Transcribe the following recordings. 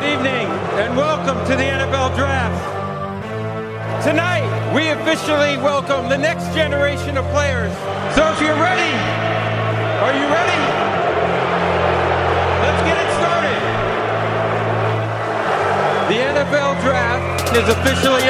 Good evening and welcome to the NFL Draft. Tonight, we officially welcome the next generation of players. So if you're ready, are you ready? Let's get it started. The NFL Draft is officially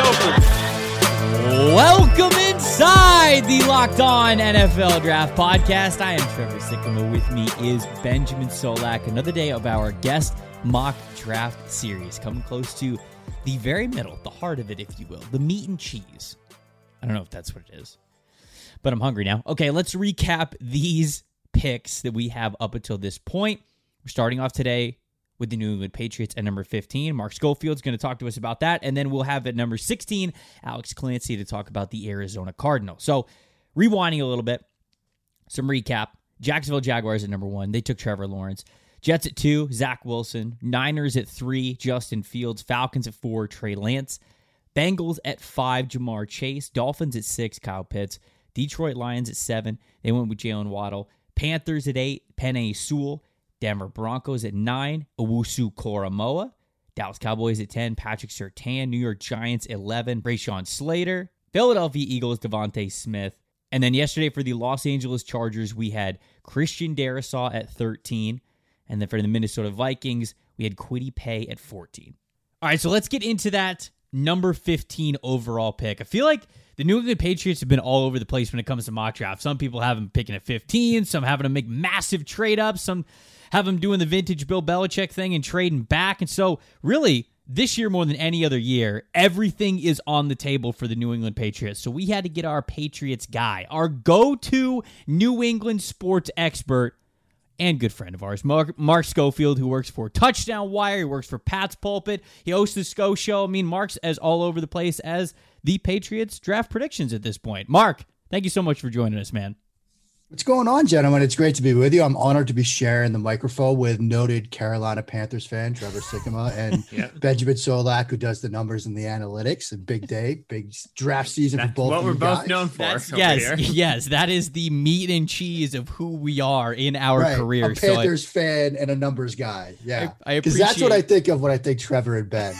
open. Welcome inside the Locked On NFL Draft Podcast. I am Trevor Sikkema. With me is Benjamin Solak. Another day of our guest mock draft series, coming close to the very middle, the heart of it, if you will, the meat and cheese. I don't know if that's what it is, but I'm hungry now. Okay, let's recap these picks that we have up until this point. We're starting off today with the New England Patriots at number 15. Mark Schofield's going to talk to us about that, and then we'll have at number 16, Alex Clancy to talk about the Arizona Cardinals. So, rewinding a little bit, some recap. Jacksonville Jaguars at number 1. They took Trevor Lawrence. Jets at 2, Zach Wilson. Niners at 3, Justin Fields. Falcons at 4, Trey Lance. Bengals at 5, Jamar Chase. Dolphins at 6, Kyle Pitts. Detroit Lions at 7, they went with Jalen Waddle. Panthers at 8, Penei Sewell. Denver Broncos at 9, Owusu Koramoah. Dallas Cowboys at 10, Patrick Surtain. New York Giants 11, Rashawn Slater. Philadelphia Eagles, Devontae Smith. And then yesterday for the Los Angeles Chargers, we had Christian Darrisaw at 13. And then for the Minnesota Vikings, we had Kwity Paye at 14. All right, so let's get into that number 15 overall pick. I feel like the New England Patriots have been all over the place when it comes to mock draft. Some people have them picking at 15, some having them make massive trade-ups, some have them doing the vintage Bill Belichick thing and trading back. And so, really, this year more than any other year, everything is on the table for the New England Patriots. So we had to get our Patriots guy, our go-to New England sports expert, and good friend of ours, Mark Schofield, who works for Touchdown Wire. He works for Pat's Pulpit. He hosts the Sco Show. I mean, Mark's as all over the place as the Patriots draft predictions at this point. Mark, thank you so much for joining us, man. What's going on, gentlemen? It's great to be with you. I'm honored to be sharing the microphone with noted Carolina Panthers fan Trevor Sikkema and Benjamin Solak, who does the numbers and the analytics. A big day, big draft season for both. What we're both known for. Yes, that is the meat and cheese of who we are in our career. A Panthers fan and a numbers guy. Yeah, I because that's what I think of when I think Trevor and Ben.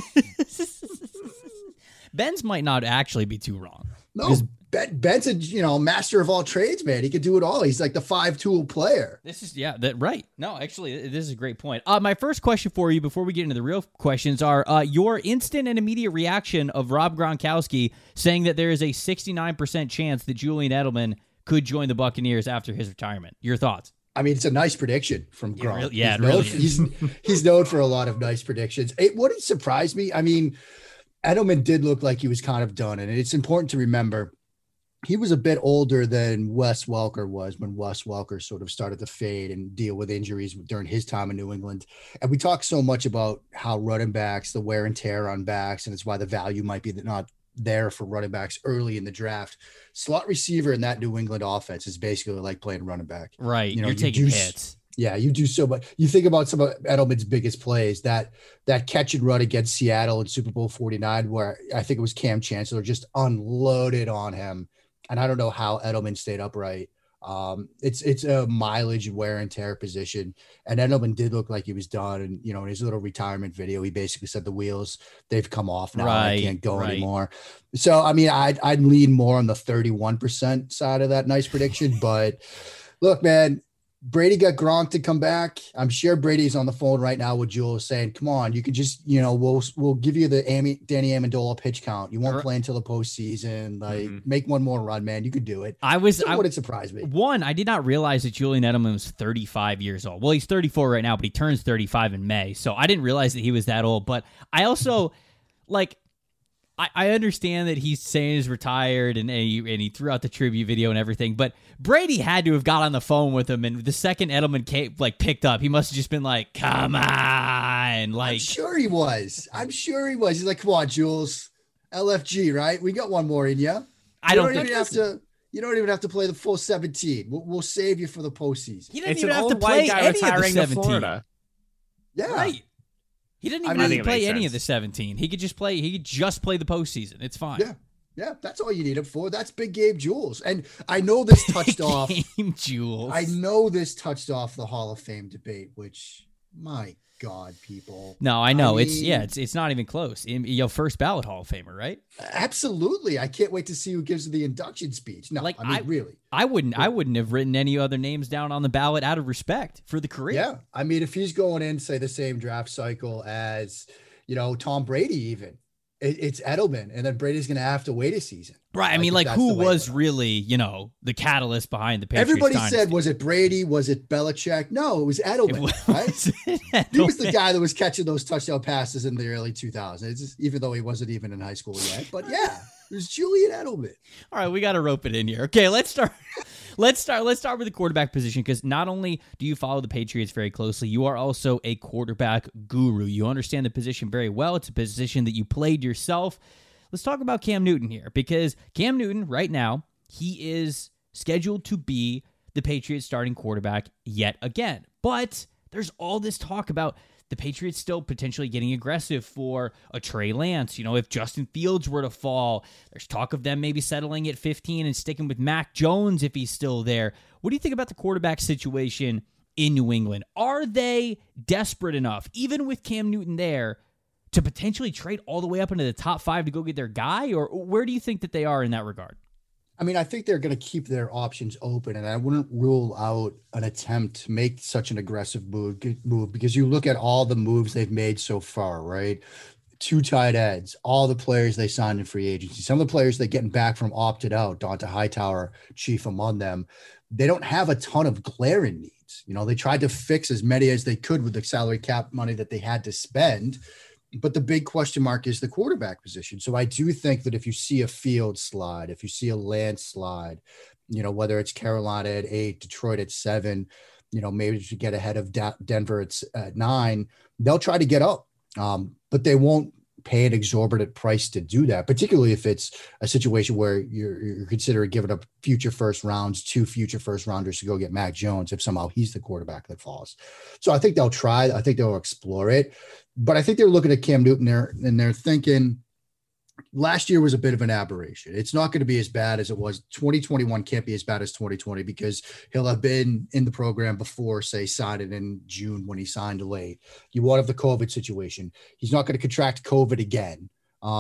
Ben's might not actually be too wrong. No. Ben's a master of all trades, man. He could do it all. He's like the 5-tool player. This is right. No, actually, this is a great point. My first question for you before we get into the real questions are your instant and immediate reaction of Rob Gronkowski saying that there is a 69% chance that Julian Edelman could join the Buccaneers after his retirement. Your thoughts? I mean, it's a nice prediction from Gronk. It really is. He's known for a lot of nice predictions. What surprised me, I mean, Edelman did look like he was kind of done, and it's important to remember he was a bit older than Wes Welker was when Wes Welker sort of started to fade and deal with injuries during his time in New England. And we talk so much about how running backs, the wear and tear on backs, and it's why the value might be not there for running backs early in the draft. Slot receiver in that New England offense is basically like playing running back. Right. You're taking hits. Yeah, you do so much. You think about some of Edelman's biggest plays, that catch and run against Seattle in Super Bowl 49, where I think it was Cam Chancellor just unloaded on him. And I don't know how Edelman stayed upright. It's a mileage wear and tear position. And Edelman did look like he was done. And, in his little retirement video, he basically said the wheels, they've come off now. I can't go anymore. So, I mean, I'd lean more on the 31% side of that nice prediction. But look, man, Brady got Gronk to come back. I'm sure Brady's on the phone right now with Jules saying, come on, you can just, we'll give you the Danny Amendola pitch count. You won't play until the postseason. Like, make one more run, man. You could do it. I wouldn't surprise me. One, I did not realize that Julian Edelman was 35 years old. Well, he's 34 right now, but he turns 35 in May. So I didn't realize that he was that old. But I also, I understand that he's saying he's retired and he threw out the tribute video and everything, but Brady had to have got on the phone with him, and the second Edelman picked up, he must have just been like, come on. I'm sure he was. He's like, come on, Jules. LFG, right? We got one more in you. You don't even have to play the full 17. We'll save you for the postseason. He didn't even have to play any of the 17. Florida. Yeah. Right. He didn't even have to play any of the 17. He could just play the postseason. It's fine. Yeah, that's all you need him for. That's big game Jules. And I know this touched off game Jules. I know this touched off the Hall of Fame debate, which My God, people. No, I know. It's not even close. First ballot Hall of Famer, right? Absolutely. I can't wait to see who gives the induction speech. No, really. I wouldn't have written any other names down on the ballot out of respect for the career. Yeah. I mean, if he's going in, say, the same draft cycle as, Tom Brady, even, it's Edelman, and then Brady's going to have to wait a season. Right. I mean, who was really, the catalyst behind the Patriots? Everybody dynasty? said, was it Brady? Was it Belichick? No, it was Edelman, right? He was the guy that was catching those touchdown passes in the early 2000s, even though he wasn't even in high school yet. But yeah, it was Julian Edelman. All right, we got to rope it in here. Okay, let's start. Let's start with the quarterback position, because not only do you follow the Patriots very closely, you are also a quarterback guru. You understand the position very well. It's a position that you played yourself. Let's talk about Cam Newton here, because Cam Newton right now, he is scheduled to be the Patriots starting quarterback yet again. But there's all this talk about the Patriots still potentially getting aggressive for a Trey Lance. If Justin Fields were to fall, there's talk of them maybe settling at 15 and sticking with Mac Jones if he's still there. What do you think about the quarterback situation in New England? Are they desperate enough, even with Cam Newton there, to potentially trade all the way up into the top 5 to go get their guy? Or where do you think that they are in that regard? I mean, I think they're going to keep their options open, and I wouldn't rule out an attempt to make such an aggressive move because you look at all the moves they've made so far, right? 2 tight ends, all the players they signed in free agency, some of the players they're getting back from opted out, Donta Hightower, chief among them. They don't have a ton of glaring needs. They tried to fix as many as they could with the salary cap money that they had to spend. But the big question mark is the quarterback position. So I do think that if you see a Field slide, if you see a Lance slide, whether it's Carolina at 8, Detroit at 7, maybe to get ahead of Denver at 9, they'll try to get up. But they won't pay an exorbitant price to do that, particularly if it's a situation where you're considering giving up future first rounds, 2 future first rounders to go get Mac Jones if somehow he's the quarterback that falls. So I think they'll try. I think they'll explore it. But I think they're looking at Cam Newton there, and they're thinking last year was a bit of an aberration. It's not going to be as bad as it was. 2021 can't be as bad as 2020 because he'll have been in the program before, say, signing in June when he signed late. You won't have the COVID situation. He's not going to contract COVID again.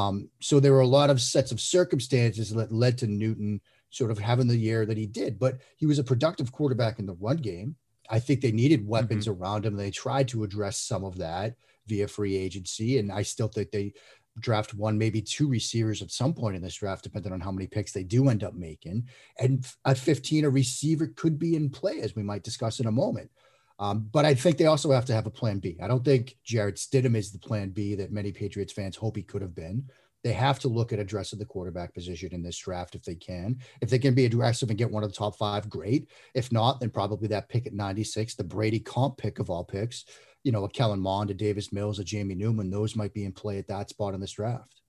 So there were a lot of sets of circumstances that led to Newton sort of having the year that he did. But he was a productive quarterback in the run game. I think they needed weapons around him. They tried to address some of that via free agency. And I still think they draft 1, maybe 2 receivers at some point in this draft, depending on how many picks they do end up making. And at 15, a receiver could be in play, as we might discuss in a moment. But I think they also have to have a plan B. I don't think Jarrett Stidham is the plan B that many Patriots fans hope he could have been. They have to look at addressing the quarterback position in this draft if they can. If they can be aggressive and get one of the top 5, great. If not, then probably that pick at 96, the Brady comp pick of all picks, a Kellen Mond, a Davis Mills, a Jamie Newman, those might be in play at that spot in this draft.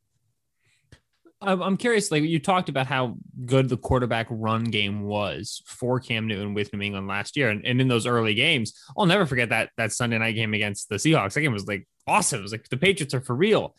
I'm curious, you talked about how good the quarterback run game was for Cam Newton with New England last year. And in those early games, I'll never forget that Sunday night game against the Seahawks. That game was awesome. It was the Patriots are for real.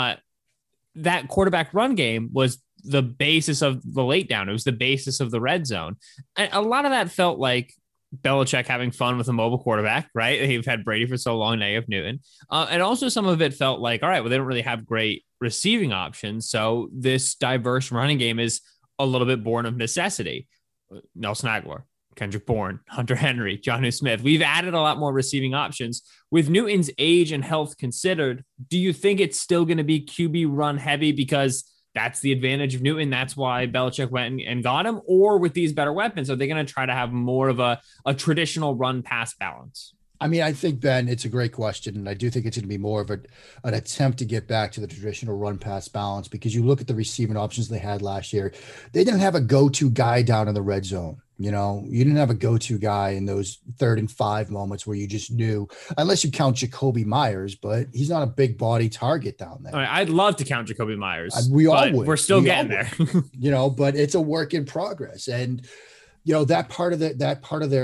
That quarterback run game was the basis of the late down. It was the basis of the red zone. And a lot of that felt like Belichick having fun with a mobile quarterback, right? They've had Brady for so long, now you have Newton. And also some of it felt like, all right, well, they don't really have great receiving options. So this diverse running game is a little bit born of necessity. Nelson Aguilar, Kendrick Bourne, Hunter Henry, Jonnu Smith. We've added a lot more receiving options. With Newton's age and health considered, do you think it's still going to be QB run heavy because that's the advantage of Newton? That's why Belichick went and got him? Or with these better weapons, are they going to try to have more of a traditional run-pass balance? I mean, I think, Ben, it's a great question. And I do think it's going to be more of an attempt to get back to the traditional run-pass balance, because you look at the receiving options they had last year. They didn't have a go-to guy down in the red zone. You didn't have a go-to guy in those 3rd and 5 moments where you just knew, unless you count Jacoby Myers, but he's not a big body target down there. I'd love to count Jacoby Myers. We all would. We're still getting there. But it's a work in progress. And, that part of their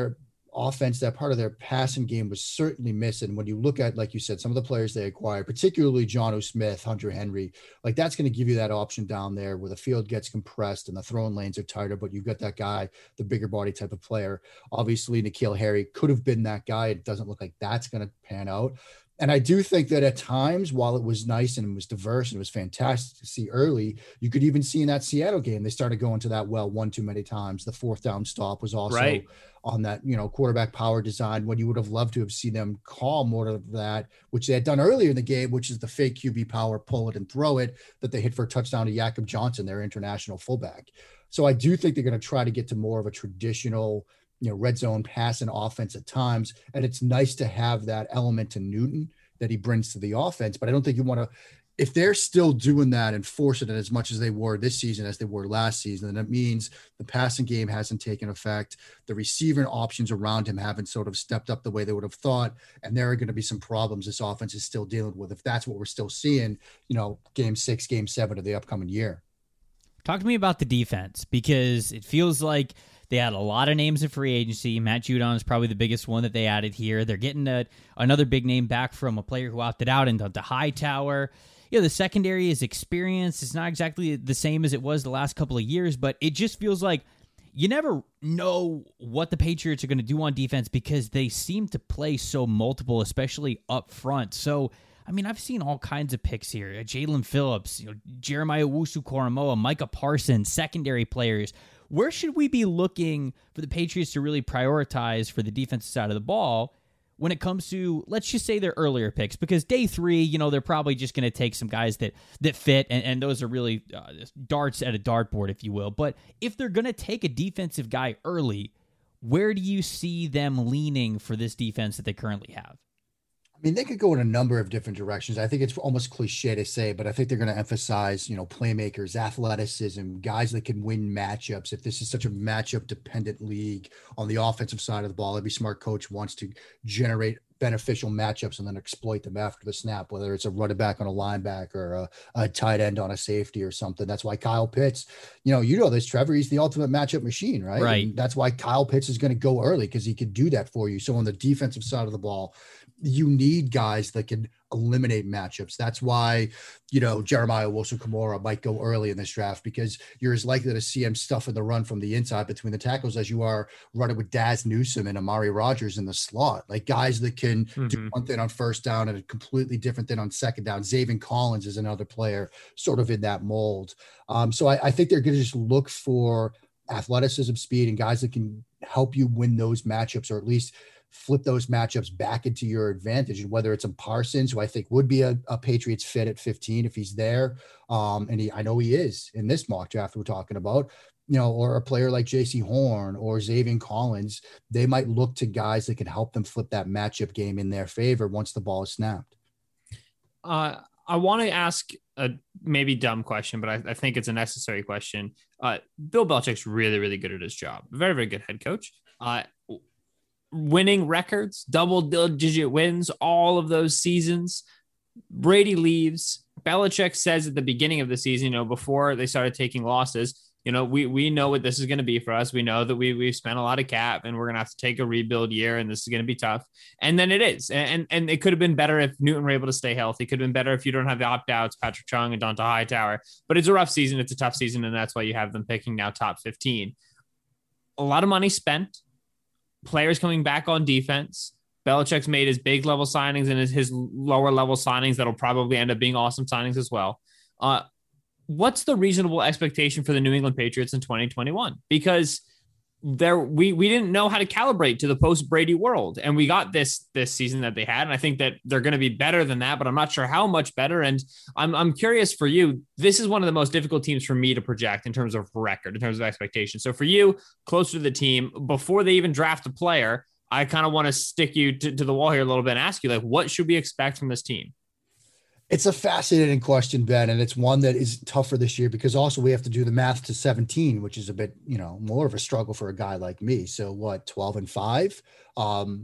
offense, that part of their passing game was certainly missing. When you look at, like you said, some of the players they acquired, particularly Jonnu Smith, Hunter Henry, like that's going to give you that option down there where the field gets compressed and the throwing lanes are tighter, but you've got that guy, the bigger body type of player. Obviously, N'Keal Harry could have been that guy. It doesn't look like that's going to pan out. And I do think that at times, while it was nice and it was diverse and it was fantastic to see early, you could even see in that Seattle game, they started going to that well one too many times. The fourth down stop was also on that, quarterback power design, when you would have loved to have seen them call more of that, which they had done earlier in the game, which is the fake QB power, pull it and throw it, that they hit for a touchdown to Jakob Johnson, their international fullback. So I do think they're going to try to get to more of a traditional red zone pass and offense at times. And it's nice to have that element to Newton that he brings to the offense. But I don't think you want to, if they're still doing that and forcing it as much as they were this season as they were last season, then it means the passing game hasn't taken effect. The receiver options around him haven't sort of stepped up the way they would have thought. And there are going to be some problems this offense is still dealing with, if that's what we're still seeing, game 6, game 7 of the upcoming year. Talk to me about the defense, because it feels like they had a lot of names in free agency. Matt Judon is probably the biggest one that they added here. They're getting another big name back from a player who opted out into the Hightower. The secondary is experienced. It's not exactly the same as it was the last couple of years, but it just feels like you never know what the Patriots are going to do on defense because they seem to play so multiple, especially up front. So, I've seen all kinds of picks here. Jalen Phillips, Jeremiah Owusu-Koramoah, Micah Parsons, secondary players. Where should we be looking for the Patriots to really prioritize for the defensive side of the ball when it comes to, let's just say, their earlier picks? Because day 3, they're probably just going to take some guys that fit, and those are really darts at a dartboard, if you will. But if they're going to take a defensive guy early, where do you see them leaning for this defense that they currently have? They could go in a number of different directions. I think it's almost cliche to say, but I think they're going to emphasize, playmakers, athleticism, guys that can win matchups. If this is such a matchup dependent league on the offensive side of the ball, every smart coach wants to generate beneficial matchups and then exploit them after the snap, whether it's a running back on a linebacker or a tight end on a safety or something. That's why Kyle Pitts, this, Trevor, he's the ultimate matchup machine, right? Right. And that's why Kyle Pitts is going to go early, because he could do that for you. So on the defensive side of the ball, you need guys that can eliminate matchups. That's why, Jeremiah Owusu-Koramoah might go early in this draft, because you're as likely to see him stuffing the run from the inside between the tackles as you are running with Daz Newsome and Amari Rogers in the slot. Like guys that can do one thing on first down and a completely different thing on second down. Zaven Collins is another player sort of in that mold. So I think they're going to just look for athleticism, speed, and guys that can help you win those matchups, or at least flip those matchups back into your advantage. And whether it's a Parsons, who I think would be a Patriots fit at 15 if he's there, and I know he is in this mock draft we're talking about, or a player like JC Horn or Zaven Collins, they might look to guys that can help them flip that matchup game in their favor once the ball is snapped. I want to ask a maybe dumb question, but I think it's a necessary question. Bill Belichick's really, really good at his job. Very, very good head coach. Winning records, double-digit wins, all of those seasons. Brady leaves. Belichick says at the beginning of the season, before they started taking losses, we know what this is going to be for us. We know that we've spent a lot of cap and we're going to have to take a rebuild year and this is going to be tough. And then it is. And it could have been better if Newton were able to stay healthy. It could have been better if you don't have the opt-outs, Patrick Chung and Donta Hightower. But it's a rough season. It's a tough season, and that's why you have them picking now top 15. A lot of money spent. Players coming back on defense. Belichick's made his big level signings and his lower level signings that'll probably end up being awesome signings as well. What's the reasonable expectation for the New England Patriots in 2021? Because we didn't know how to calibrate to the post-Brady world, and we got this season that they had, and I think that they're going to be better than that, but I'm not sure how much better. And I'm curious for you. This is one of the most difficult teams for me to project in terms of record, in terms of expectation. So for you, closer to the team, before they even draft a player, I kind of want to stick you to the wall here a little bit and ask you, what should we expect from this team? It's a fascinating question, Ben, and it's one that is tougher this year because also we have to do the math to 17, which is a bit, more of a struggle for a guy like me. So what, 12-5?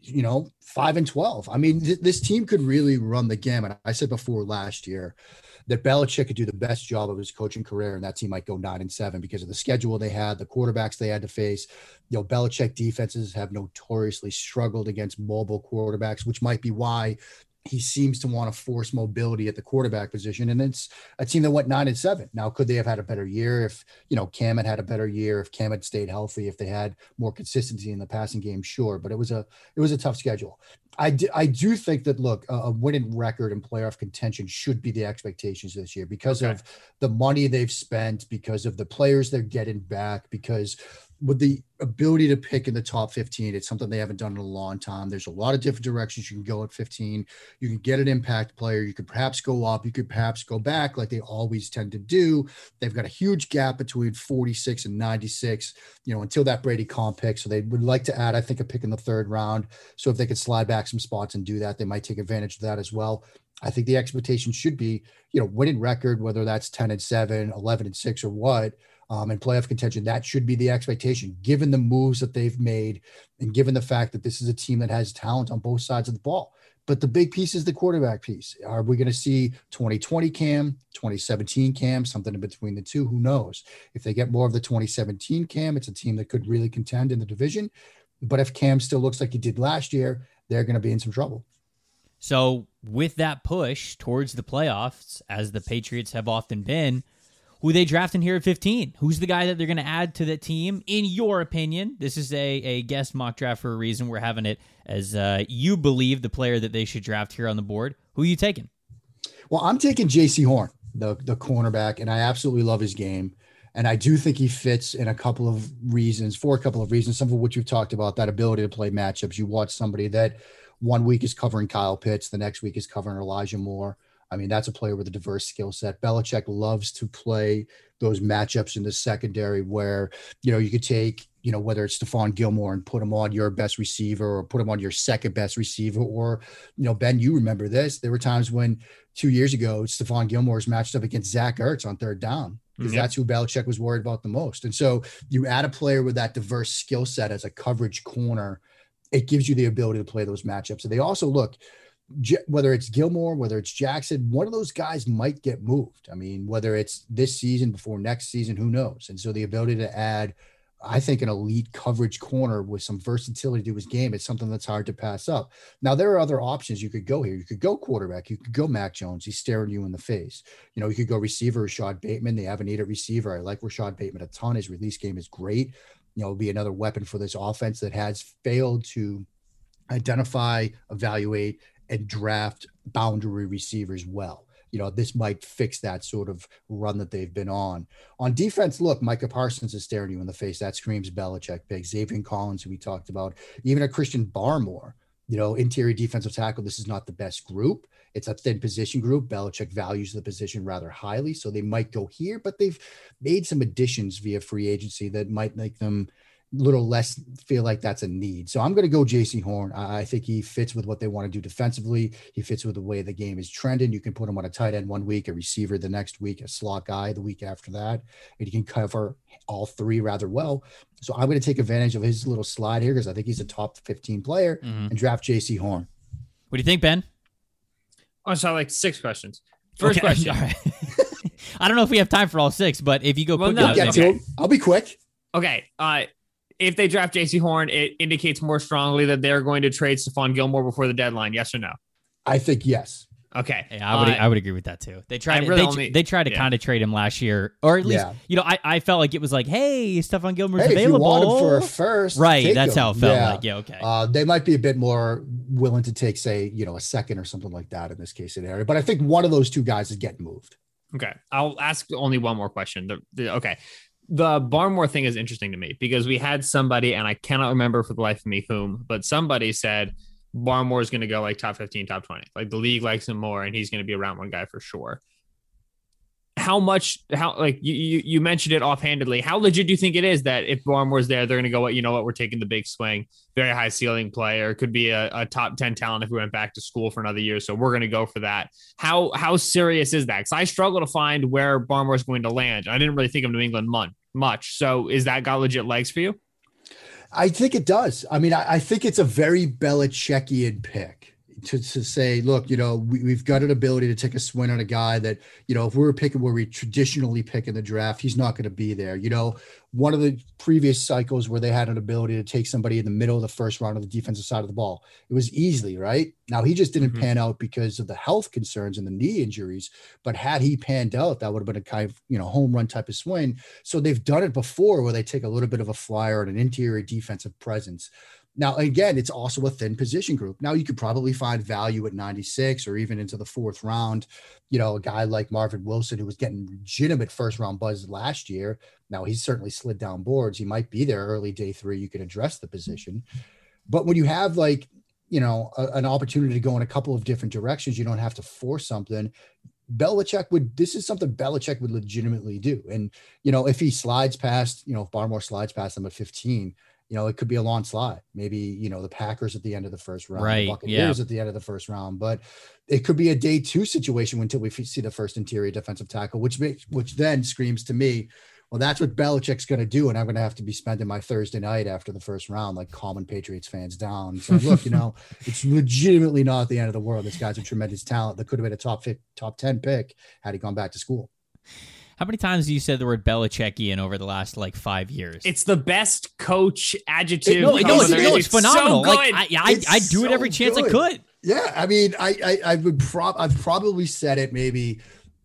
5-12. I mean, this team could really run the gamut. I said before last year that Belichick could do the best job of his coaching career, and that team might go 9-7 because of the schedule they had, the quarterbacks they had to face. Belichick defenses have notoriously struggled against mobile quarterbacks, which might be why he seems to want to force mobility at the quarterback position. And it's a team that went 9-7. Now, could they have had a better year if, Cam had a better year, if Cam had stayed healthy, if they had more consistency in the passing game? Sure. But it was a tough schedule. I do think that, look, a winning record and playoff contention should be the expectations this year because of the money they've spent, because of the players they're getting back, because with the ability to pick in the top 15, it's something they haven't done in a long time. There's a lot of different directions you can go at 15. You can get an impact player. You could perhaps go up. You could perhaps go back like they always tend to do. They've got a huge gap between 46 and 96, until that Brady comp pick. So they would like to add, I think, a pick in the third round. So if they could slide back some spots and do that, they might take advantage of that as well. I think the expectation should be, winning record, whether that's 10-7, 11-6 or what, and playoff contention. That should be the expectation, given the moves that they've made and given the fact that this is a team that has talent on both sides of the ball. But the big piece is the quarterback piece. Are we going to see 2020 Cam, 2017 Cam, something in between the two? Who knows? If they get more of the 2017 Cam, it's a team that could really contend in the division. But if Cam still looks like he did last year, they're going to be in some trouble. So with that push towards the playoffs, as the Patriots have often been, who they drafting here at 15? Who's the guy that they're going to add to the team, in your opinion? This is a guest mock draft for a reason. We're having it as you believe the player that they should draft here on the board. Who are you taking? Well, I'm taking J.C. Horn, the cornerback, and I absolutely love his game. And I do think he fits in for a couple of reasons, some of which you've talked about, that ability to play matchups. You watch somebody that 1 week is covering Kyle Pitts, the next week is covering Elijah Moore. I mean, that's a player with a diverse skill set. Belichick loves to play those matchups in the secondary where, you could take, whether it's Stephon Gilmore and put him on your best receiver or put him on your second best receiver. Or, Ben, you remember this. There were times when 2 years ago, Stephon Gilmore was matched up against Zach Ertz on third down because that's who Belichick was worried about the most. And so you add a player with that diverse skill set as a coverage corner, it gives you the ability to play those matchups. And they also look, whether it's Gilmore, whether it's Jackson, one of those guys might get moved. I mean, whether it's this season, before next season, who knows? And so the ability to add, I think, an elite coverage corner with some versatility to his game is something that's hard to pass up. Now, there are other options you could go here. You could go quarterback. You could go Mac Jones. He's staring you in the face. You could go receiver, Rashad Bateman. They have a need at receiver. I like Rashad Bateman a ton. His release game is great. It'll be another weapon for this offense that has failed to identify, evaluate, and draft boundary receivers well. This might fix that sort of run that they've been on. On defense, look, Micah Parsons is staring you in the face. That screams Belichick big. Xavier Collins, who we talked about, even a Christian Barmore, interior defensive tackle. This is not the best group. It's a thin position group. Belichick values the position rather highly, so they might go here, but they've made some additions via free agency that might make them little less feel like that's a need. So I'm going to go J.C. Horn. I think he fits with what they want to do defensively. He fits with the way the game is trending. You can put him on a tight end 1 week, a receiver the next week, a slot guy the week after that, and he can cover all three rather well. So I'm going to take advantage of his little slide here because I think he's a top 15 player and draft J.C. Horn. What do you think, Ben? Oh, so I like 6 questions. First question. All right. I don't know if we have time for all 6, but if you go quick, I'll be quick. Okay. If they draft J.C. Horn, it indicates more strongly that they're going to trade Stephon Gilmore before the deadline. Yes or no? I think yes. Okay. Yeah, I would agree with that too. They tried to kind of trade him last year, or at least I felt like it was like, hey, Stephon Gilmore's available. If you want him for a first, right? That's how it felt. Like, okay. They might be a bit more willing to take, say, a second or something like that in this case scenario. But I think one of those two guys is getting moved. Okay, I'll ask only one more question. The Barmore thing is interesting to me because we had somebody, and I cannot remember for the life of me whom, but somebody said Barmore is going to go like top 15, top 20. Like the league likes him more, and he's going to be a round one guy for sure. How you mentioned it offhandedly. How legit do you think it is that if Barmore's there, they're going to go, we're taking the big swing, very high ceiling player, could be a top 10 talent if we went back to school for another year. So we're going to go for that. How serious is that? Because I struggle to find where Barmore's going to land. I didn't really think of New England much. So is that got legit legs for you? I think it does. I mean, I think it's a very Belichickian pick to say, look, we've got an ability to take a swing on a guy that, if we were picking where we traditionally pick in the draft, he's not going to be there. One of the previous cycles where they had an ability to take somebody in the middle of the first round on the defensive side of the ball, it was easily, right? Now, he just didn't pan out because of the health concerns and the knee injuries, but had he panned out, that would have been a kind of, home run type of swing. So they've done it before where they take a little bit of a flyer and an interior defensive presence. Now, again, it's also a thin position group. Now, you could probably find value at 96 or even into the fourth round. A guy like Marvin Wilson, who was getting legitimate first round buzz last year. Now, he's certainly slid down boards. He might be there early day 3. You could address the position. But when you have an opportunity to go in a couple of different directions, you don't have to force something. This is something Belichick would legitimately do. And, if he slides past, if Barmore slides past him at 15, it could be a long slide. Maybe, the Packers at the end of the first round, right? The Buccaneers at the end of the first round, but it could be a day 2 situation until we see the first interior defensive tackle, which then screams to me, well, that's what Belichick's going to do. And I'm going to have to be spending my Thursday night after the first round, like calming Patriots fans down. So look, it's legitimately not the end of the world. This guy's a tremendous talent that could have been a top 10 pick had he gone back to school. How many times have you said the word Belichickian over the last 5 years? It's the best coach adjective. It's phenomenal. So I'd do it every chance I could. Yeah, I mean, I've probably said it maybe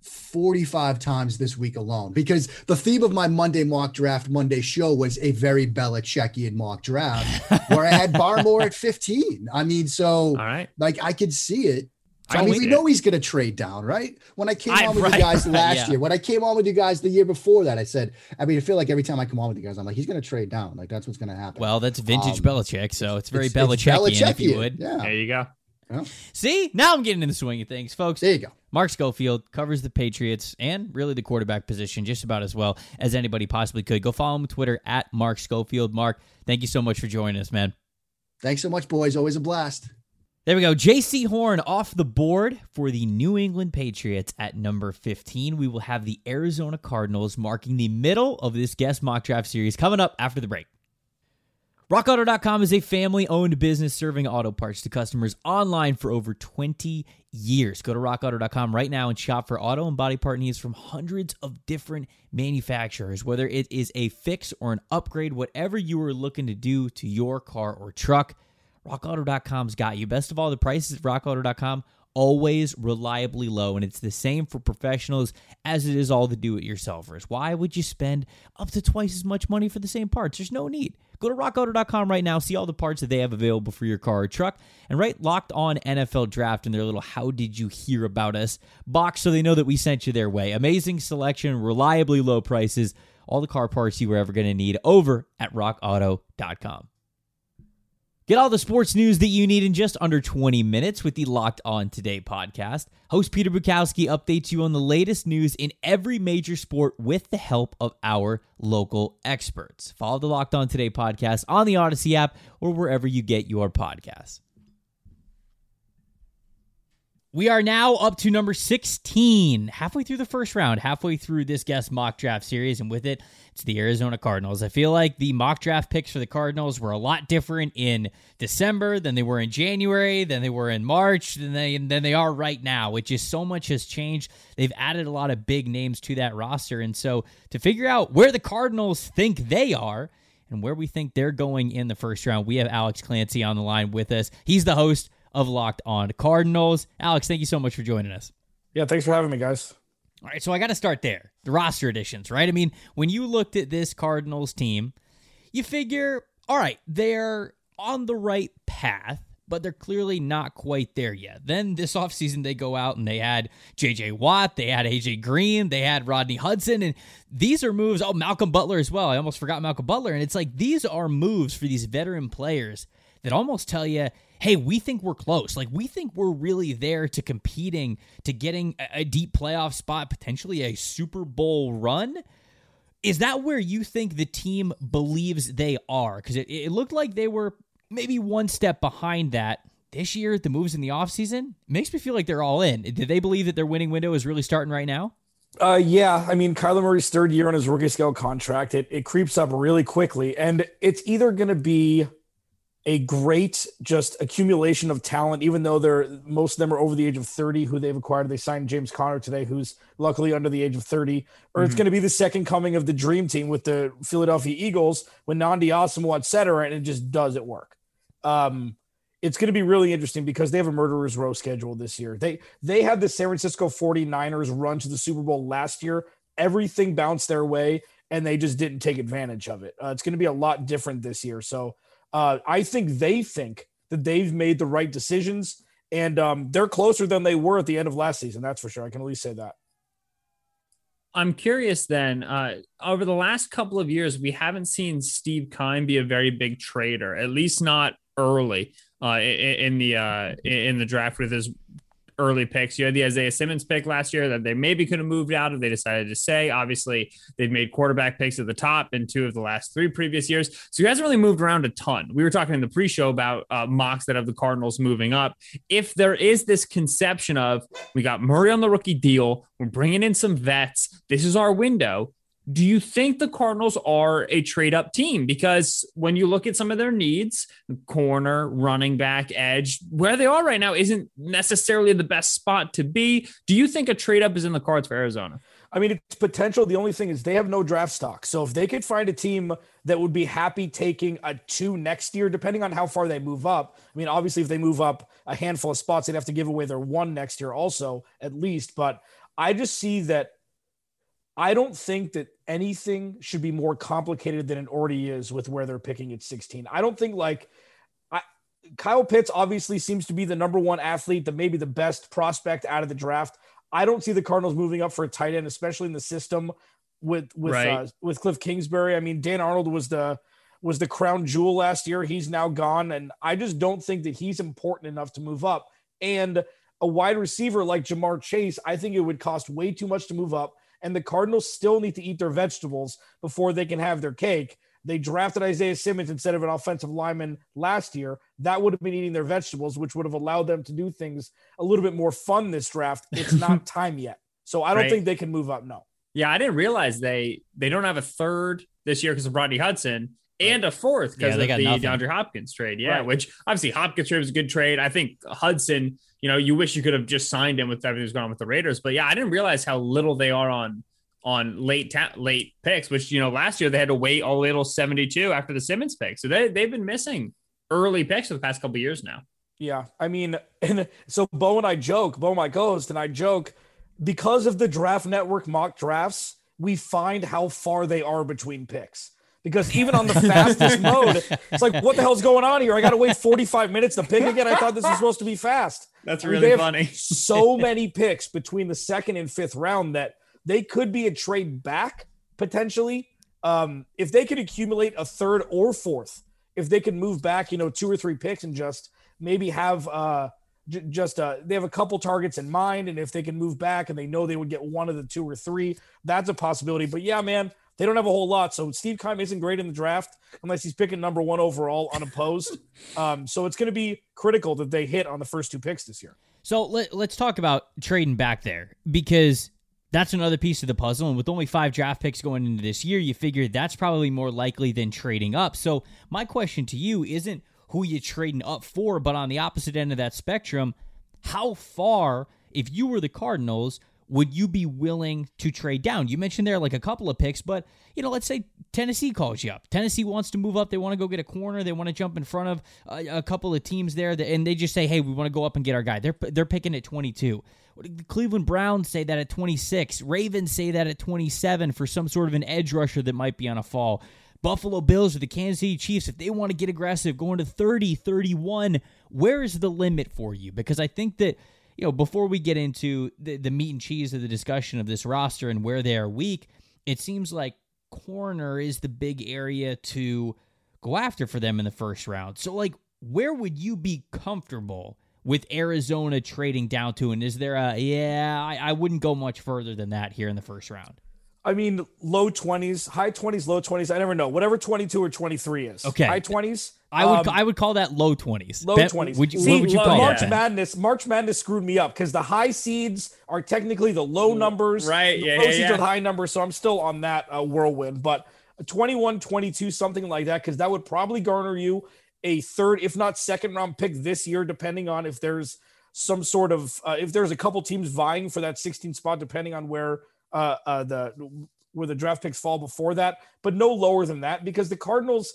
45 times this week alone, because the theme of my Monday mock draft Monday show was a very Belichickian mock draft where I had Barmore at 15. I mean, so all right, I could see it. So, we know he's going to trade down, right? When I came on with you guys last year, when I came on with you guys the year before that, I said, I feel like every time I come on with you guys, I'm like, he's going to trade down. That's what's going to happen. Well, that's vintage Belichick, so it's very Belichickian, if you would. Yeah. There you go. Yeah. See, now I'm getting in the swing of things, folks. There you go. Mark Schofield covers the Patriots and really the quarterback position just about as well as anybody possibly could. Go follow him on Twitter at Mark Schofield. Mark, thank you so much for joining us, man. Thanks so much, boys. Always a blast. There we go. J.C. Horn off the board for the New England Patriots at number 15. We will have the Arizona Cardinals marking the middle of this guest mock draft series coming up after the break. RockAuto.com is a family-owned business serving auto parts to customers online for over 20 years. Go to RockAuto.com right now and shop for auto and body part needs from hundreds of different manufacturers. Whether it is a fix or an upgrade, whatever you are looking to do to your car or truck, RockAuto.com's got you. Best of all, the prices at RockAuto.com always reliably low, and it's the same for professionals as it is all the do-it-yourselfers. Why would you spend up to twice as much money for the same parts? There's no need. Go to RockAuto.com right now, see all the parts that they have available for your car or truck, and write Locked On NFL Draft in their little How Did You Hear About Us box so they know that we sent you their way. Amazing selection, reliably low prices, all the car parts you were ever going to need over at RockAuto.com. Get all the sports news that you need in just under 20 minutes with the Locked On Today podcast. Host Peter Bukowski updates you on the latest news in every major sport with the help of our local experts. Follow the Locked On Today podcast on the Odyssey app or wherever you get your podcasts. We are now up to number 16, halfway through the first round, halfway through this guest mock draft series, and with it, it's the Arizona Cardinals. I feel like the mock draft picks for the Cardinals were a lot different in December than they were in January, than they were in March, than they are right now, which is so much has changed. They've added a lot of big names to that roster, and so to figure out where the Cardinals think they are and where we think they're going in the first round, we have Alex Clancy on the line with us. He's the host of Locked On Cardinals. Alex, thank you so much for joining us. Yeah, thanks for having me, guys. All right, so I got to start there. The roster additions, right? I mean, when you looked at this Cardinals team, you figure, all right, they're on the right path, but they're clearly not quite there yet. Then this offseason, they go out and they had J.J. Watt, they had A.J. Green, they had Rodney Hudson, and these are moves. Oh, Malcolm Butler as well. I almost forgot Malcolm Butler, and it's like these are moves for these veteran players that almost tell you, hey, we think we're close. Like, we think we're really there to competing, to getting a deep playoff spot, potentially a Super Bowl run. Is that where you think the team believes they are? Because it looked like they were maybe one step behind that. This year, the moves in the offseason makes me feel like they're all in. Do they believe that their winning window is really starting right now? Yeah, I mean, Kyler Murray's third year on his rookie scale contract, it creeps up really quickly, and it's either going to be a great just accumulation of talent, even though most of them are over the age of 30 who they've acquired. They signed James Conner today, who's luckily under the age of 30, or it's going to be the second coming of the dream team with the Philadelphia Eagles when Nnamdi Asomugha, et cetera, and it just doesn't work. It's going to be really interesting because they have a murderer's row schedule this year. They had the San Francisco 49ers run to the Super Bowl last year. Everything bounced their way, and they just didn't take advantage of it. It's going to be a lot different this year. So I think that they've made the right decisions, and they're closer than they were at the end of last season. That's for sure. I can at least say that. I'm curious then, over the last couple of years, we haven't seen Steve Keim be a very big trader, at least not early in the draft with his early picks. You had the Isaiah Simmons pick last year that they maybe could have moved out if they decided to stay. Obviously, they've made quarterback picks at the top in 2 of the last 3 previous years. So he hasn't really moved around a ton. We were talking in the pre-show about mocks that have the Cardinals moving up. If there is this conception of, we got Murray on the rookie deal, we're bringing in some vets, this is our window, do you think the Cardinals are a trade-up team? Because when you look at some of their needs, corner, running back, edge, where they are right now isn't necessarily the best spot to be. Do you think a trade-up is in the cards for Arizona? I mean, it's potential. The only thing is they have no draft stock. So if they could find a team that would be happy taking a 2 next year, depending on how far they move up. I mean, obviously, if they move up a handful of spots, they'd have to give away their 1 next year also, at least. But I just see that I don't think that anything should be more complicated than it already is with where they're picking at 16. I don't think Kyle Pitts obviously seems to be the number 1 athlete, maybe the best prospect out of the draft. I don't see the Cardinals moving up for a tight end, especially in the system with Cliff Kingsbury. I mean, Dan Arnold was the crown jewel last year. He's now gone, and I just don't think that he's important enough to move up. And a wide receiver like Jamar Chase, I think it would cost way too much to move up. And the Cardinals still need to eat their vegetables before they can have their cake. They drafted Isaiah Simmons instead of an offensive lineman last year. That would have been eating their vegetables, which would have allowed them to do things a little bit more fun this draft. It's not time yet. So I don't think they can move up. No. Yeah, I didn't realize they don't have a 3rd this year because of Rodney Hudson and a 4th because of the DeAndre Hopkins trade. Yeah, which obviously Hopkins trade was a good trade. I think Hudson, you wish you could have just signed him with everything that's going on with the Raiders. But yeah, I didn't realize how little they are on late picks, which, last year they had to wait all the way till 72 after the Simmons pick. So they've been missing early picks for the past couple of years now. Yeah. I mean, and so Bo, my co-host, and I joke, because of the Draft Network mock drafts, we find how far they are between picks. Because even on the fastest mode, it's like, what the hell's going on here? I got to wait 45 minutes to pick again. I thought this was supposed to be fast. That's really funny. So many picks between the 2nd and 5th round that they could be a trade back potentially. If they could accumulate a 3rd or 4th, if they could move back, 2 or 3 picks and just maybe have they have a couple targets in mind. And if they can move back and they know they would get one of the 2 or 3, that's a possibility. But yeah, man, they don't have a whole lot. So Steve Keim isn't great in the draft unless he's picking number 1 overall unopposed. So it's going to be critical that they hit on the first 2 picks this year. So let's talk about trading back there, because that's another piece of the puzzle. And with only 5 draft picks going into this year, you figure that's probably more likely than trading up. So my question to you isn't who you trading up for, but on the opposite end of that spectrum, how far, if you were the Cardinals, would you be willing to trade down? You mentioned there like a couple of picks, but let's say Tennessee calls you up. Tennessee wants to move up. They want to go get a corner. They want to jump in front of a couple of teams there, and they just say, hey, we want to go up and get our guy. They're picking at 22. The Cleveland Browns say that at 26. Ravens say that at 27 for some sort of an edge rusher that might be on a fall. Buffalo Bills or the Kansas City Chiefs, if they want to get aggressive, going to 30, 31, where is the limit for you? Because I think that, before we get into the meat and cheese of the discussion of this roster and where they are weak, it seems like corner is the big area to go after for them in the first round. So, where would you be comfortable with Arizona trading down to? And is there I wouldn't go much further than that here in the first round. I mean, low 20s, high 20s, low 20s. I never know. Whatever 22 or 23 is. Okay. High 20s, I would call that low 20s. Low 20s. What would you call March that? March Madness screwed me up because the high seeds are technically the low numbers. Right. The low seeds are the high numbers. So I'm still on that whirlwind. But 21, 22, something like that, because that would probably garner you a third, if not second round pick this year, depending on if there's some sort of if there's a couple teams vying for that 16 spot, depending on where the draft picks fall before that, but no lower than that, because the Cardinals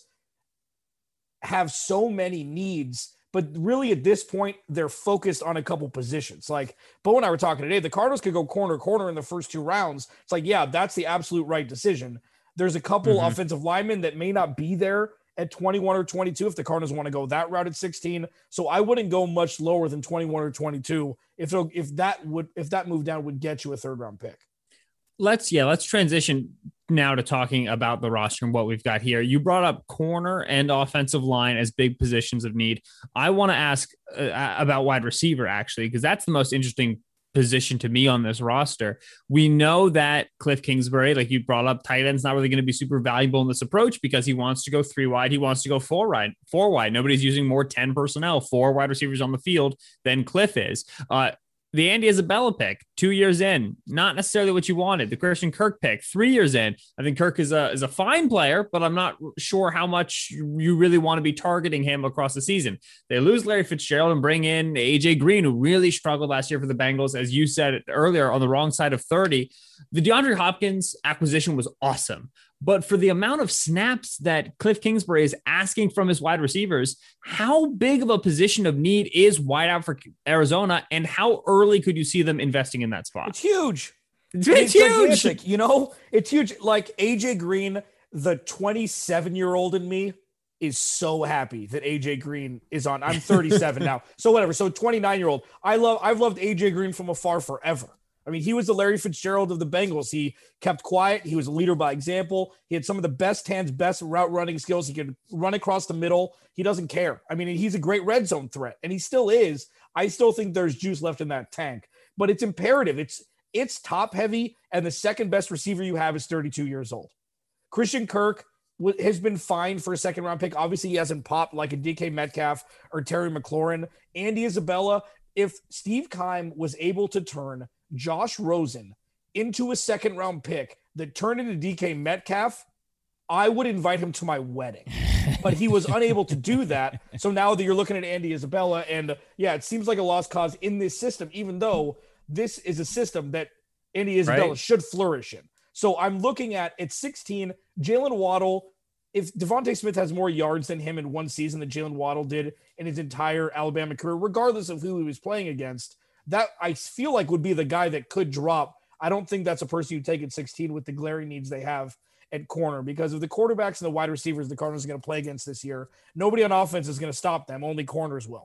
have so many needs. But really, at this point, they're focused on a couple positions. Like Bo and I were talking today, the Cardinals could go corner in the first 2 rounds. It's like, yeah, that's the absolute right decision. There's a couple offensive linemen that may not be there at 21 or 22 if the Cardinals want to go that route at 16. So I wouldn't go much lower than 21 or 22 if that move down would get you a third round pick. Let's transition now to talking about the roster and what we've got here. You brought up corner and offensive line as big positions of need. I want to ask about wide receiver, actually, because that's the most interesting position to me on this roster. We know that Cliff Kingsbury, like you brought up, tight end's not really going to be super valuable in this approach because he wants to go 3 wide. He wants to go 4 wide. Nobody's using more 10 personnel, 4 wide receivers on the field than Cliff is. The Andy Isabella pick, 2 years in, not necessarily what you wanted. The Christian Kirk pick, 3 years in. I think Kirk is a fine player, but I'm not sure how much you really want to be targeting him across the season. They lose Larry Fitzgerald and bring in AJ Green, who really struggled last year for the Bengals, as you said earlier, on the wrong side of 30. The DeAndre Hopkins acquisition was awesome. But for the amount of snaps that Cliff Kingsbury is asking from his wide receivers, how big of a position of need is wide out for Arizona, and how early could you see them investing in that spot? It's huge. It's huge. Gigantic, it's huge. Like AJ Green, the 27-year-old in me is so happy that AJ Green is on. I'm 37 now. So whatever. So 29-year-old. I've loved AJ Green from afar forever. I mean, he was the Larry Fitzgerald of the Bengals. He kept quiet. He was a leader by example. He had some of the best hands, best route running skills. He could run across the middle. He doesn't care. I mean, he's a great red zone threat, and he still is. I still think there's juice left in that tank, but it's imperative. It's top heavy, and the second best receiver you have is 32 years old. Christian Kirk has been fine for a second round pick. Obviously, he hasn't popped like a DK Metcalf or Terry McLaurin. Andy Isabella, if Steve Keim was able to turn Josh Rosen into a second round pick that turned into DK Metcalf, I would invite him to my wedding. But he was unable to do that. So now that you're looking at Andy Isabella, and yeah, it seems like a lost cause in this system, even though this is a system that Andy Isabella should flourish in. So I'm looking at 16, Jalen Waddle. If Devontae Smith has more yards than him in one season than Jalen Waddle did in his entire Alabama career, regardless of who he was playing against, that I feel like would be the guy that could drop. I don't think that's a person you take at 16 with the glaring needs they have at corner, because of the quarterbacks and the wide receivers the Cardinals are going to play against this year. Nobody on offense is going to stop them. Only corners will.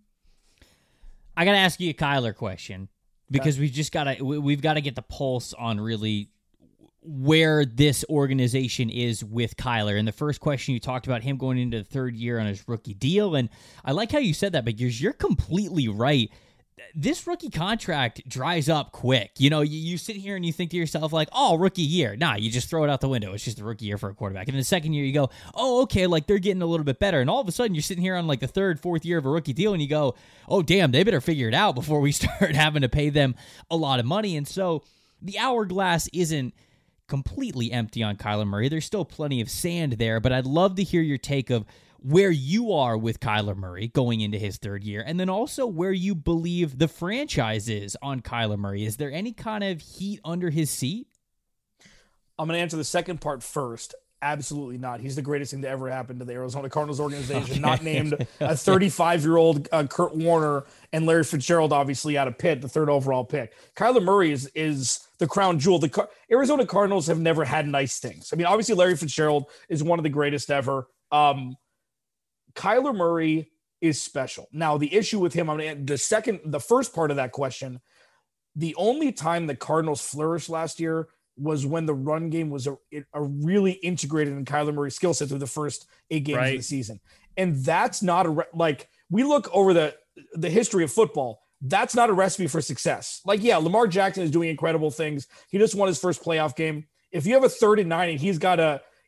I got to ask you a Kyler question, because we've got to get the pulse on really where this organization is with Kyler. And the first question, you talked about him going into the third year on his rookie deal. And I like how you said that, because you're completely right. This rookie contract dries up quick. You sit here and you think to yourself like, oh, rookie year. Nah, you just throw it out the window. It's just a rookie year for a quarterback. And the second year you go, oh, okay, like they're getting a little bit better. And all of a sudden you're sitting here on like the third, fourth year of a rookie deal and you go, oh, damn, they better figure it out before we start having to pay them a lot of money. And so the hourglass isn't completely empty on Kyler Murray. There's still plenty of sand there, but I'd love to hear your take of where you are with Kyler Murray going into his third year, and then also where you believe the franchise is on Kyler Murray. Is there any kind of heat under his seat? I'm going to answer the second part first. Absolutely not. He's the greatest thing to ever happen to the Arizona Cardinals organization, okay. Not named a 35-year-old Kurt Warner and Larry Fitzgerald, obviously out of Pitt, the third overall pick. Kyler Murray is the crown jewel. The Arizona Cardinals have never had nice things. I mean, obviously Larry Fitzgerald is one of the greatest ever. Kyler Murray is special. Now, the issue with him, the first part of that question, the only time the Cardinals flourished last year was when the run game was a really integrated in Kyler Murray's skill set through the first 8 games of the season. And that's not we look over the history of football. That's not a recipe for success. Like, yeah, Lamar Jackson is doing incredible things. He just won his first playoff game. If you have a 3rd and 9 and he's got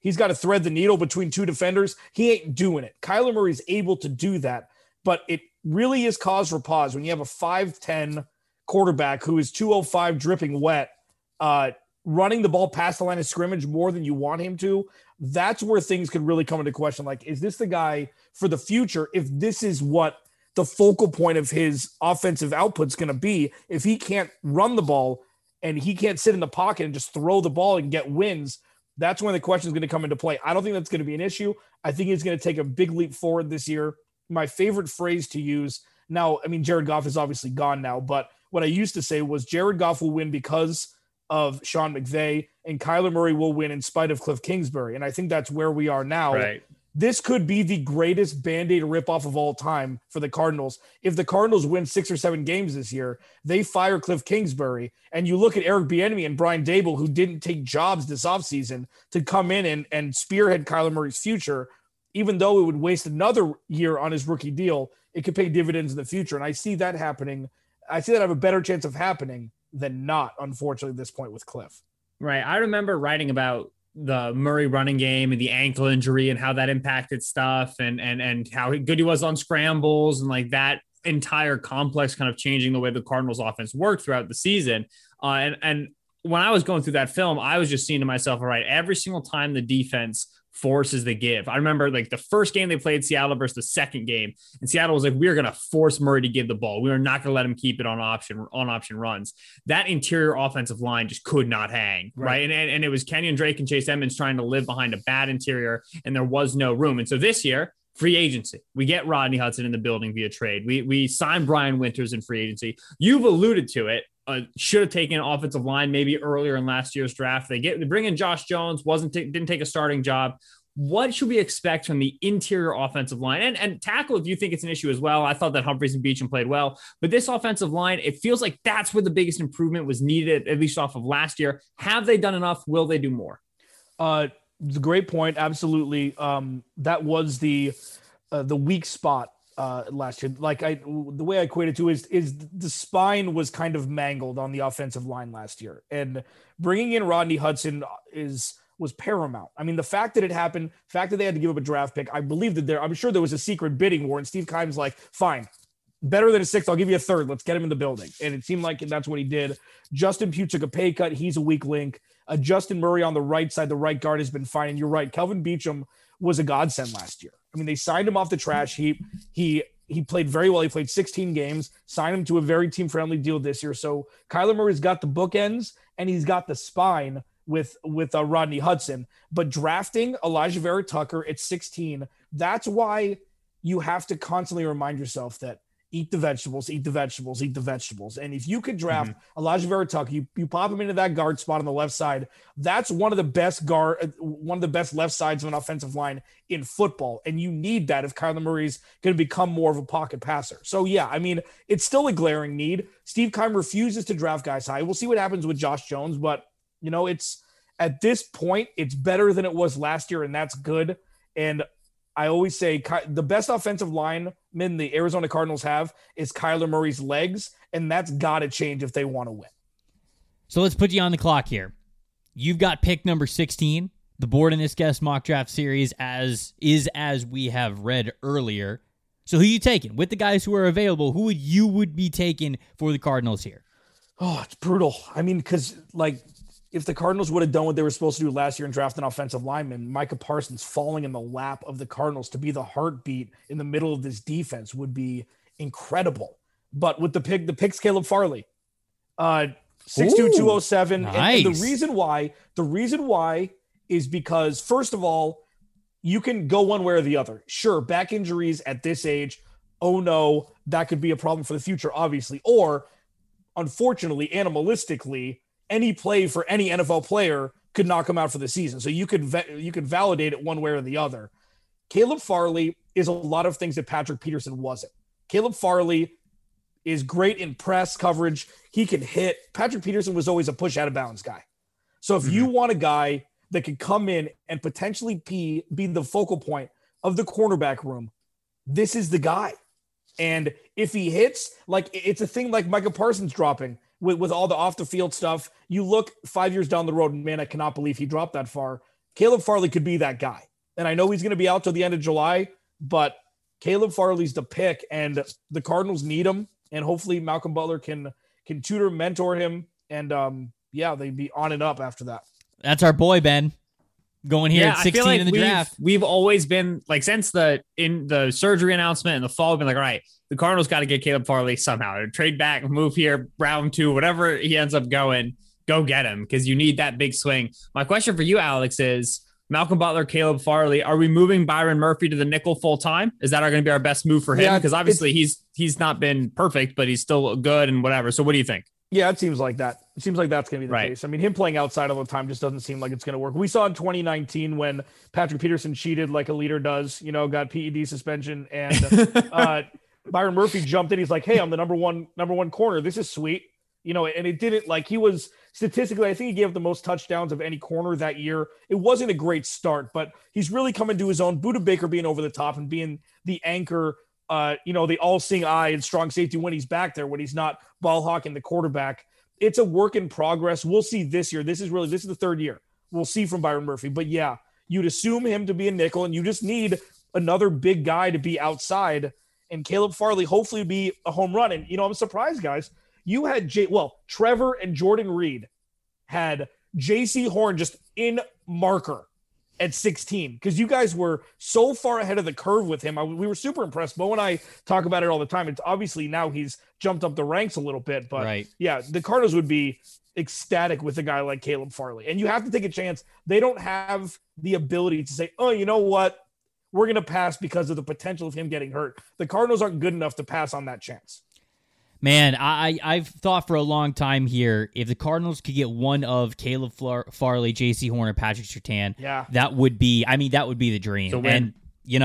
he's got to thread the needle between two defenders. He ain't doing it. Kyler Murray's able to do that, but it really is cause for pause when you have a 5'10" quarterback who is 205 dripping wet, running the ball past the line of scrimmage more than you want him to. That's where things could really come into question. Like, is this the guy for the future? If this is what the focal point of his offensive output is going to be, if he can't run the ball and he can't sit in the pocket and just throw the ball and get wins, that's when the question is going to come into play. I don't think that's going to be an issue. I think he's going to take a big leap forward this year. My favorite phrase to use now, I mean, Jared Goff is obviously gone now, but what I used to say was Jared Goff will win because of Sean McVay, and Kyler Murray will win in spite of Cliff Kingsbury. And I think that's where we are now. Right. This could be the greatest Band-Aid ripoff of all time for the Cardinals. If the Cardinals win 6 or 7 games this year, they fire Cliff Kingsbury. And you look at Eric Bieniemy and Brian Daboll, who didn't take jobs this offseason to come in and spearhead Kyler Murray's future. Even though it would waste another year on his rookie deal, it could pay dividends in the future. And I see that happening. I see that have a better chance of happening than not, unfortunately, at this point with Cliff. Right. I remember writing about the Murray running game and the ankle injury and how that impacted stuff and how good he was on scrambles and like that entire complex kind of changing the way the Cardinals offense worked throughout the season. And when I was going through that film, I was just saying to myself, all right, every single time the defense forces the give. I remember like the first game they played Seattle versus the second game, and Seattle was like, we're going to force Murray to give the ball. We are not going to let him keep it on option runs. That interior offensive line just could not hang. Right. And it was Kenyon Drake and Chase Edmonds trying to live behind a bad interior, and there was no room. And so this year, free agency, we get Rodney Hudson in the building via trade. We sign Brian Winters in free agency. You've alluded to it. Should have taken an offensive line maybe earlier in last year's draft. They bring in Josh Jones, didn't take a starting job. What should we expect from the interior offensive line and tackle? If you think it's an issue as well, I thought that Humphries and Beachum played well, but this offensive line, it feels like that's where the biggest improvement was needed, at least off of last year. Have they done enough? Will they do more? It's a great point. Absolutely. That was the weak spot last year. Like the way I equate it to is the spine was kind of mangled on the offensive line last year, and bringing in Rodney Hudson was paramount. I mean, the fact that it happened, the fact that they had to give up a draft pick, I believe that I'm sure there was a secret bidding war, and Steve Keim's like, fine, better than a 6th, I'll give you a 3rd. Let's get him in the building. And it seemed like that's what he did. Justin Pugh took a pay cut. He's a weak link. Justin Murray on the right side, the right guard, has been fine. And you're right. Kelvin Beachum was a godsend last year. I mean, they signed him off the trash heap. He played very well. He played 16 games, signed him to a very team-friendly deal this year. So Kyler Murray's got the bookends, and he's got the spine with Rodney Hudson. But drafting Elijah Vera Tucker at 16, that's why you have to constantly remind yourself that eat the vegetables, eat the vegetables, eat the vegetables. And if you could draft Elijah Vera Tucker, you pop him into that guard spot on the left side. That's one of the best left sides of an offensive line in football. And you need that if Kyler Murray's going to become more of a pocket passer. So yeah, I mean, it's still a glaring need. Steve Keim refuses to draft guys high. We'll see what happens with Josh Jones, but you know, it's at this point, it's better than it was last year, and that's good. And I always say the best offensive lineman the Arizona Cardinals have is Kyler Murray's legs, and that's got to change if they want to win. So let's put you on the clock here. You've got pick number 16. The board in this guest mock draft series as we have read earlier. So who are you taking? With the guys who are available, who would be taking for the Cardinals here? Oh, it's brutal. I mean, because if the Cardinals would have done what they were supposed to do last year and draft an offensive lineman, Micah Parsons falling in the lap of the Cardinals to be the heartbeat in the middle of this defense would be incredible. But with the pick's Caleb Farley, 6'2", 207. Nice. And the reason why is because, first of all, you can go one way or the other. Sure, back injuries at this age, oh no, that could be a problem for the future, obviously. Or, unfortunately, animalistically, any play for any NFL player could knock him out for the season. So you could validate it one way or the other. Caleb Farley is a lot of things that Patrick Peterson wasn't. Caleb Farley is great in press coverage. He can hit. Patrick Peterson was always a push out of bounds guy. So if you want a guy that can come in and potentially be the focal point of the cornerback room, this is the guy. And if he hits, like it's a thing like Micah Parsons dropping with all the off the field stuff. You look 5 years down the road, and man, I cannot believe he dropped that far. Caleb Farley could be that guy. And I know he's going to be out till the end of July, but Caleb Farley's the pick, and the Cardinals need him. And hopefully Malcolm Butler can tutor, mentor him, and they'd be on and up after that. That's our boy, Ben. Going here at 16 in the draft. We've always been like, since in the surgery announcement and the fall, we've been like, all right, the Cardinals got to get Caleb Farley somehow. Or trade back, move here, round 2, whatever he ends up going, go get him, because you need that big swing. My question for you, Alex, is Malcolm Butler, Caleb Farley, are we moving Byron Murphy to the nickel full time? Is that going to be our best move for him? Because obviously he's not been perfect, but he's still good and whatever. So what do you think? Yeah, it seems like that. It seems like that's going to be the case. I mean, him playing outside all the time just doesn't seem like it's going to work. We saw in 2019 when Patrick Peterson cheated like a leader does, got PED suspension, and Byron Murphy jumped in. He's like, hey, I'm the number one corner. This is sweet. And it didn't, like, he was statistically, I think he gave up the most touchdowns of any corner that year. It wasn't a great start, but he's really coming to his own. Budda Baker being over the top and being the anchor, the all-seeing eye and strong safety when he's back there, when he's not ball hawking the quarterback. It's a work in progress. We'll see this year. This is the third year. We'll see from Byron Murphy. But yeah, you'd assume him to be a nickel, and you just need another big guy to be outside. And Caleb Farley hopefully be a home run. And, I'm surprised, guys. You had Trevor and Jordan Reed had J.C. Horn just in marker at 16, because you guys were so far ahead of the curve with him. We were super impressed. Bo and I talk about it all the time. It's obviously now he's jumped up the ranks a little bit, but yeah, the Cardinals would be ecstatic with a guy like Caleb Farley. And you have to take a chance. They don't have the ability to say, oh, you know what? We're going to pass because of the potential of him getting hurt. The Cardinals aren't good enough to pass on that chance. Man, I've thought for a long time here, if the Cardinals could get one of Caleb Farley, J.C. Horn, or Patrick Surtain, that would be the dream. And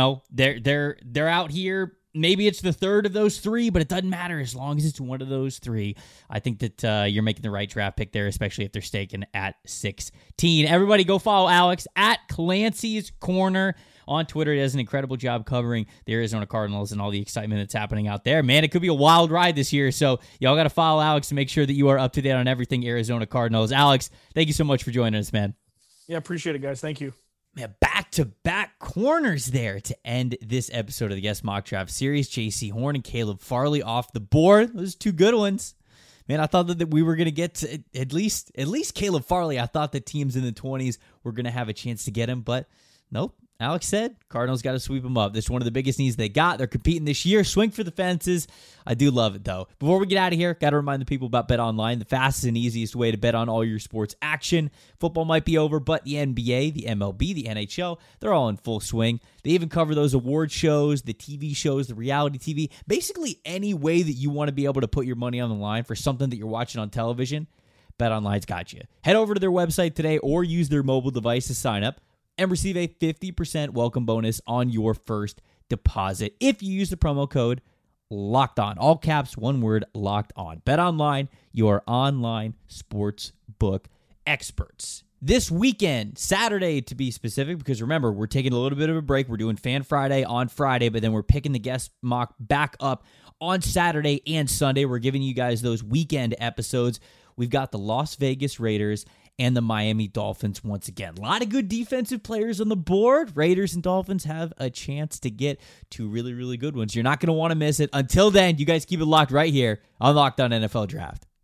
they're out here. Maybe it's the third of those three, but it doesn't matter as long as it's one of those three. I think that you're making the right draft pick there, especially if they're staking at 16. Everybody go follow Alex at Clancy's Corner on Twitter. He does an incredible job covering the Arizona Cardinals and all the excitement that's happening out there. Man, it could be a wild ride this year, so y'all got to follow Alex to make sure that you are up to date on everything Arizona Cardinals. Alex, thank you so much for joining us, man. Yeah, appreciate it, guys. Thank you. Man, back-to-back corners there to end this episode of the Guest Mock Draft Series. J.C. Horn and Caleb Farley off the board. Those are two good ones. Man, I thought that we were going to get to at least Caleb Farley. I thought that teams in the 20s were going to have a chance to get him, but nope. Alex said Cardinals got to sweep them up. This is one of the biggest needs they got. They're competing this year. Swing for the fences. I do love it, though. Before we get out of here, got to remind the people about BetOnline, the fastest and easiest way to bet on all your sports action. Football might be over, but the NBA, the MLB, the NHL, they're all in full swing. They even cover those award shows, the TV shows, the reality TV, basically any way that you want to be able to put your money on the line for something that you're watching on television. BetOnline's got you. Head over to their website today or use their mobile device to sign up and receive a 50% welcome bonus on your first deposit if you use the promo code LOCKEDON. All caps, one word, Locked On. BetOnline, your online sports book experts. This weekend, Saturday to be specific, because remember, we're taking a little bit of a break. We're doing Fan Friday on Friday, but then we're picking the guest mock back up on Saturday and Sunday. We're giving you guys those weekend episodes. We've got the Las Vegas Raiders and the Miami Dolphins once again. A lot of good defensive players on the board. Raiders and Dolphins have a chance to get two really, really good ones. You're not going to want to miss it. Until then, you guys keep it locked right here on Locked On NFL Draft.